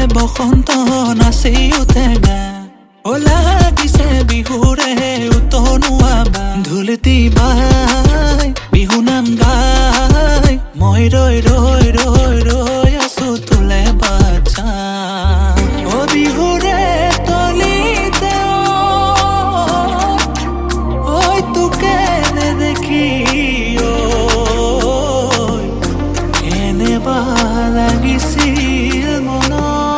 বসন্ত নাচি উঠে গা ও লাগিছে বিহুৰে উতনুৱা বা ঢোলতি বাই বিহু নাম গাই মই ৰৈ ৰৈ ৰৈ ৰৈ আছো তোলে বাচ্চা ও বিহুৰে তলিতে ঐ তোকে দেখি কেনেবা লাগিছিল মন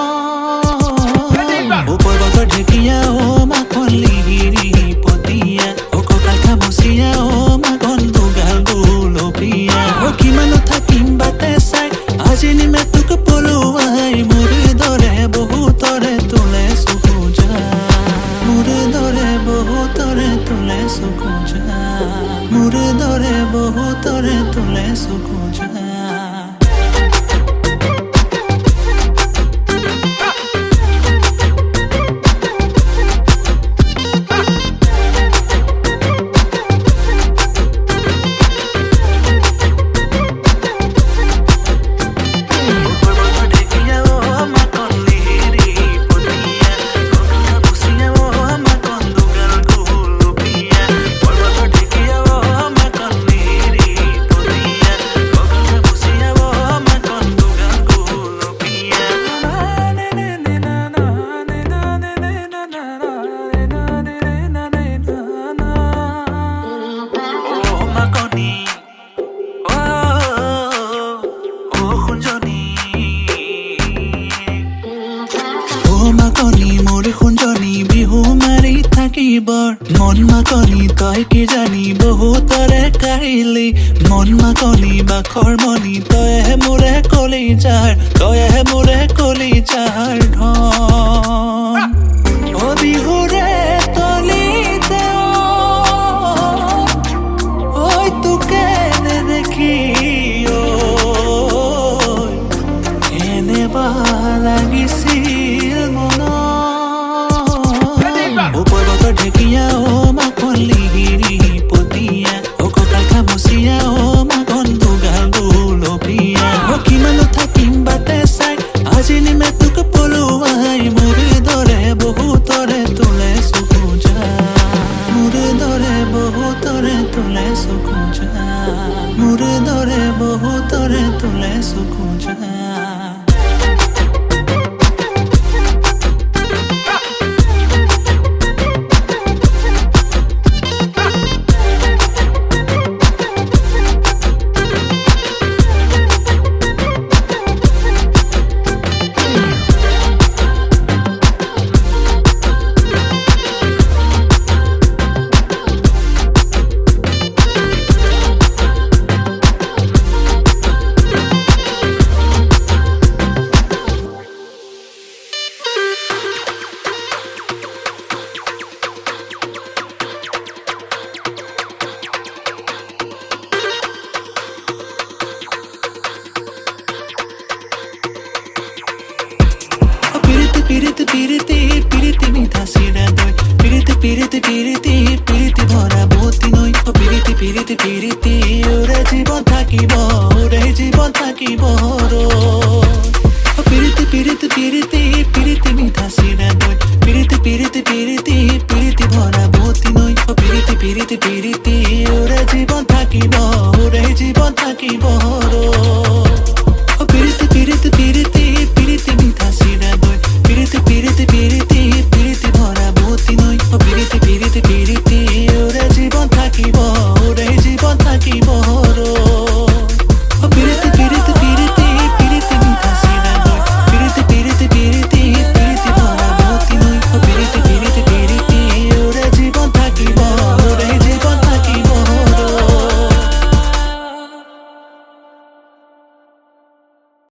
ওপৰ বতৰ ঢেকীয়া ও মাখন লিহিৰি পতিয়া ও কঁকাল খামুচিয়া ও মাখন দুগাল গুলপীয়া ও কিমানো থাকিম বাটে চাই আজি নিমে তোক পলুৱাই মোৰ দৰে বহুতৰে তোলে চকু যা মোৰ দৰে বহুতৰে তোলে চকু যা মোৰ দৰে বহুতৰে তোলে চকু যা মন মাকনি তই কি জানি বহুতৰে কাহিলি মন মাকনি বাখৰ মনি তইহে মোৰে কলিজাৰ তইহে মোৰে কলিজাৰ ধন ও বিহুৰে তলিতে ঐ তোকে দেখি কেনেবা লাগিছিল মন ওপৰ বতৰ ঢেকীয়া ও মাখন লিহিৰি পতিয়া ও কঁকাল খামুচিয়া ও মাখন দুগাল গুলপীয়া ও কিমানো থাকিম বাটে চাই আজি নিমে তোক পলুৱাই মোৰ দৰে বহুতৰে তোলে চকু যা মোৰ দৰে বহুতৰে তোলে চকু যা মোৰ দৰে বহুতৰে তোলে চকু যা Piriti piriti piriti mitha sira doi piriti piriti piriti piriti bhora boti noi o piriti piriti piriti ore jibon thakibo ore jibon thakibo ro o piriti piriti piriti piriti mitha sira doi piriti piriti piriti piriti bhora boti noi o piriti piriti piriti ore jibon